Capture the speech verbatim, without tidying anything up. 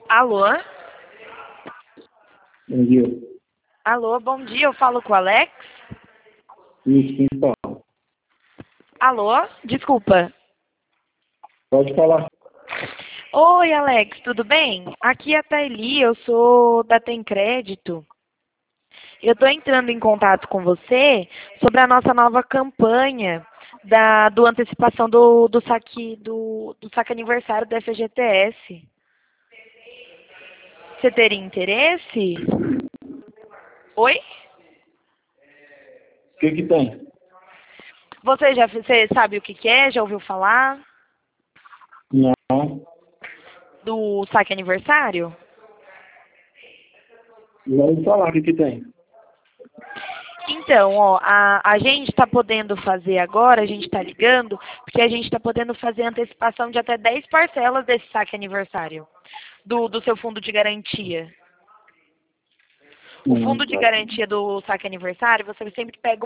Alô? Bom dia. Alô, bom dia, eu falo com o Alex? Isso, quem fala? Alô? Desculpa. Pode falar. Oi, Alex, tudo bem? Aqui é a Thaili, eu sou da Tem Crédito. Eu estou entrando em contato com você sobre a nossa nova campanha da do antecipação do, do, saque, do, do saque aniversário da F G T S. Você teria interesse? Oi? O que que tem? Você já você sabe o que que é? Já ouviu falar Não. do saque aniversário? Já ouvi falar o que que tem. Então, ó, a, a gente está podendo fazer agora, a gente está ligando, porque a gente está podendo fazer antecipação de até dez parcelas desse saque aniversário, do, do seu fundo de garantia. O Não, fundo de tá. garantia do saque aniversário, você sempre pega